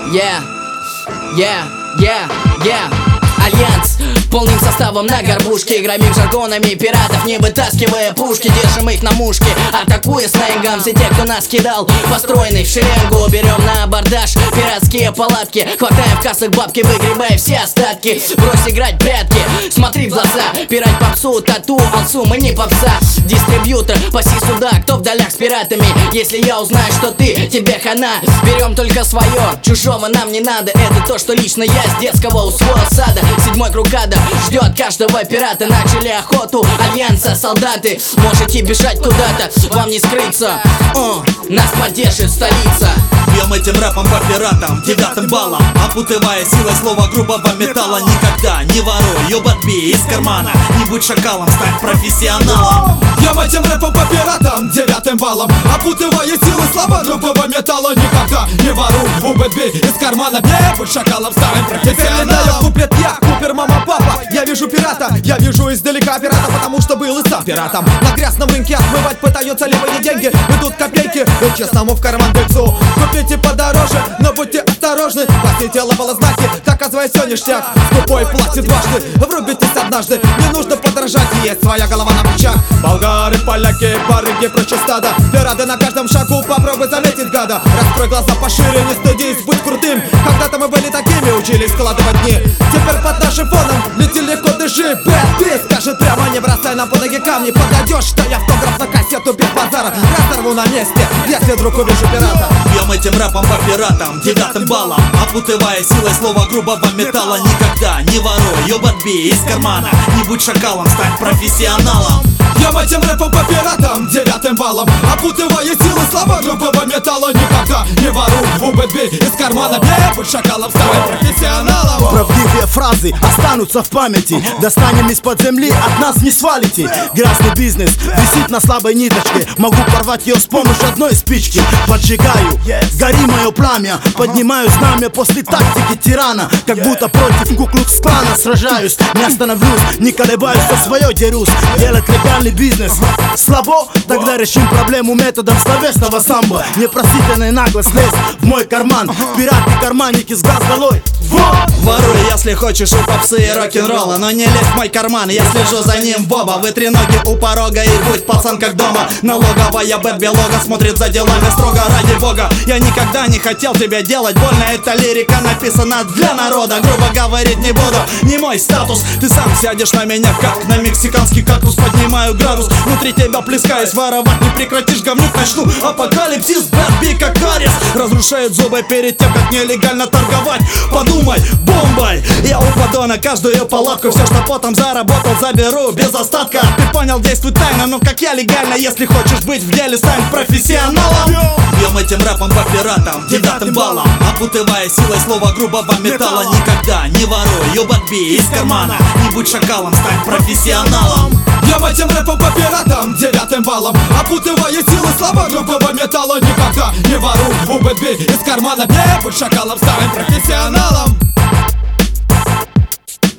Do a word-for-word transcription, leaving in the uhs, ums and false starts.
Yeah, yeah, yeah, yeah. Альянс полным составом на горбушке, громим жаргонами пиратов, не вытаскивая пушки. Держим их на мушке, атакуя сленгом. Все те, кто нас кидал, построенный в шеренгу. Берем на абордаж пиратские палатки, хватаем в кассах бабки, выгребая все остатки. Брось играть в прятки, смотри в глаза. Пирать попсу, тату, алсу, мы не попса. Дистрибьютор, паси сюда, кто в долях с пиратами. Если я узнаю, что ты, тебе хана. Берем только свое, чужого нам не надо. Это то, что лично я с детского усвоил сада. Седьмой круг ада ждет каждого пирата. Начали охоту Альянса, солдаты. Можете бежать куда-то, вам не скрыться. О, нас поддержит столица. Бьем этим рэпом по пиратам, девятым баллом, опутывая силой слова грубого металла. Никогда не воруй, ёбатби из кармана. Не будь шакалом, стань профессионалом. Бьем этим рэпом по пиратам, девятым баллом, опутывая силой слова грубого металла. Никогда не воруй, УБДби из кармана. Не будь шакалом, стань профессионалом. Куплет я, Купер, мама, папа. Я вижу пирата, я вижу издалека пирата, потому что был и сам пиратом. На грязном рынке отмывать пытаются левые деньги. Идут копейки, и честному в карман бельцу. Купите подороже, но будьте осторожны. Платите лапалознаки, оказывая все ништяк. Скупой платит дважды, врубитесь однажды. Не нужно подражать, есть своя голова на плечах. Болгары, поляки, барыги, прочие стада. Пираты на каждом шагу, попробуй заметить гада. Раскрой глаза пошире, не стыдись, будь крутым. Когда-то мы были такими, учились складывать дни. Теперь под нашим фоном лети легко, дыши. Бэт, скажет прямо, не бросай нам под ноги камни. Подойдешь, что я автограф на кассету без базара. Разорву на месте, если вдруг увижу пирата. Бьем этим рэпом по пиратам, девятым баллом, опутывая силой слова грубого металла. Никогда не воруй, ёбатби из кармана. Не будь шакалом, стань профессионалом. Бьем этим рэпом по пиратам, девятым баллом, опутывая силы слова грубого металла. Никогда не воруй, УБДби из кармана. Не будь шакалом, стань профессионалом. Правдивые фразы останутся в памяти. Достанем из-под земли, от нас не свалите. Грязный бизнес висит на слабой ниточке. Могу порвать ее с помощью одной спички. Поджигаю, гори мое пламя. Поднимаю знамя после тактики тирана. Как будто против Ку-клукс-клана сражаюсь. Не остановлюсь, не колебаюсь, за свое дерюсь. Делать легальный бизнес слабо? Тогда решим проблему методом словесного самбо. Непростительный наглость лезь в мой карман. Пираты, карманники с газ долой. Воруй, если хочешь, у попсы и рок-н-ролла, но не лезь в мой карман, я слежу за ним Боба. Вытри ноги у порога и будь пацан как дома. Налоговая бэт-белога смотрит за делами строго, ради бога. Я никогда не хотел тебя делать больно. Эта лирика написана для народа. Грубо говорить не буду, не мой статус. Ты сам сядешь на меня, как на мексиканский кактус. Поднимаю градус, внутри тебя плескаюсь. Воровать не прекратишь, говнюк начну. Апокалипсис, бэтби как кариес. Разрушает зубы перед тем, как нелегально торговать. Подумай, бомбой, я упаду на каждую палатку. Все, что потом заработал, заберу без остатка. Ты понял, действуй тайно, но как я легально. Если хочешь быть в деле, стань профессионалом. Бьем этим рэпом по пиратам, девятым баллом, опутывая силой слова грубого металла. Никогда не воруй, ёбатби из кармана. Не будь шакалом, стань профессионалом. Бьем этим рэпом по пиратам, девятым баллом, опутывая силы слова грубого металла. Никогда не воруй, УБДби из кармана. Не будь шакалом, стань профессионалом.